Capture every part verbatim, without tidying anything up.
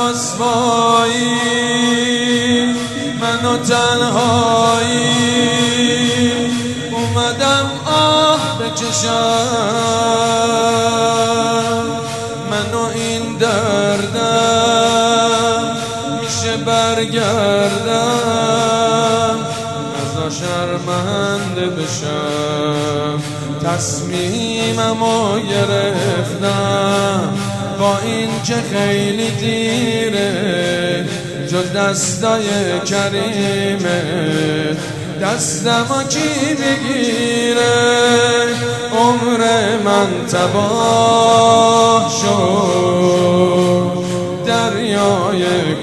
رسوایی، منو تنهایی، اومدم آه بکشم، منو این دردم میشه برگردم، نذار شرمنده بشم، تصمیممو گرفتم، با این که خیلی دیره، جز دستای کریمه دستمو کی بگیره، عمر من تباه شد، دریای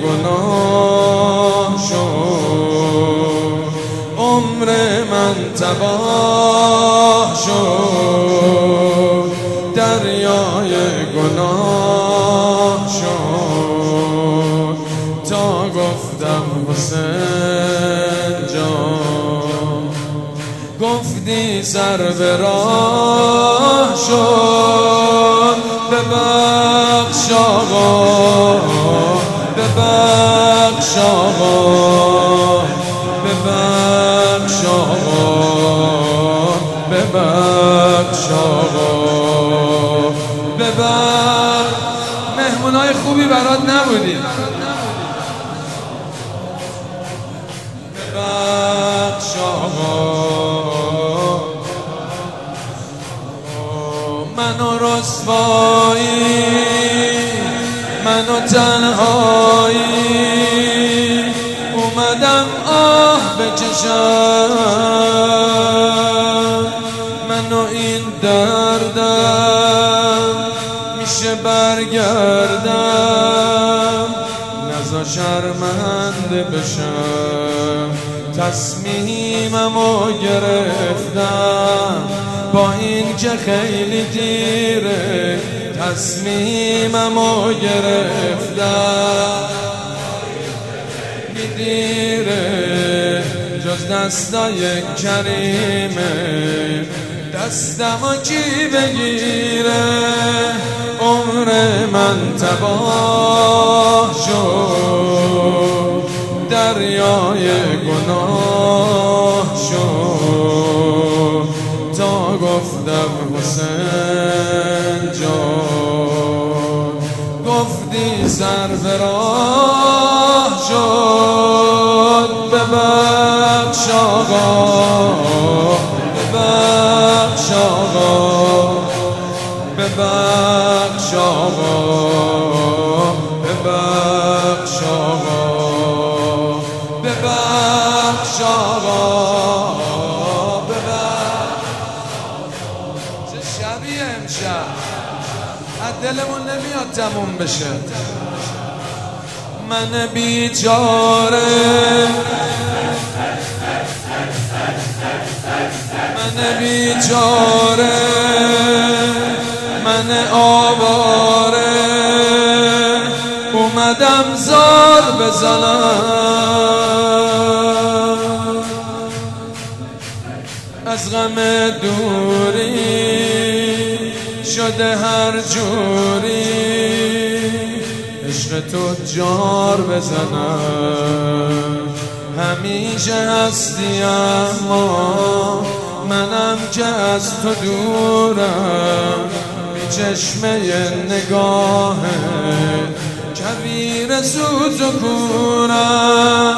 گناه شد، عمر من تباه شد، دریای گناه شد، تا گفتم حسین جان، گفتی سر به راه شد، ببخش آقا، ببخش آقا، ببخش آقا، ببخش آقا، ببخش. مهمونای خوبی برات نبودی، ببخش آقا، منو رسوایی، منو تنهایی، اومدم آه بکشم، منو این دردم میشه برگردم، نذار شرمنده بشم، تصمیممو گرفتم، با این که خیلی دیره، تصمیممو گرفتم، دیره، جز دستای کریمه دستمو کی بگیره، عمر من تباه شد، دریای گناه شد، تا گفتم حسین جان، گفتی سر به راه شد، ببخش آقا، ببخش آقا، ببخش آقا، ببخش آقا، ببخش آقا، ببخش. چه شبیه امشب، از دلمون نمیاد تموم بشه. من بیچاره، من بیچاره، من آواره، اومدم زار بزنم، از غم دوری شده هر جوری، عشق تو جار بزنم، همیشه هستی اما منم که از تو دورم، بی چشمه نگاهه کویر سوز و کورم،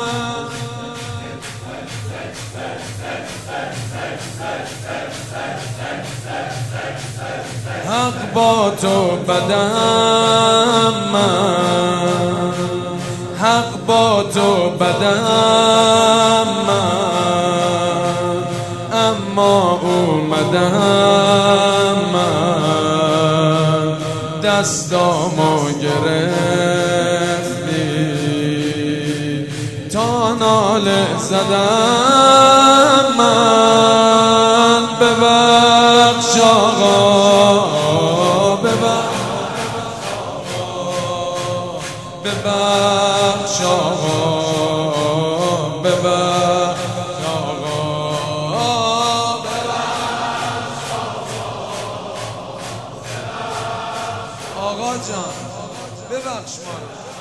حق با تو بدم من، حق با تو بدم من، اما اومدم من، دستامو گرفتی، تا ناله زدم من، ببخش آقا، ببخش آقا، ببخش آقا، آقا جان. ببخش ما رو.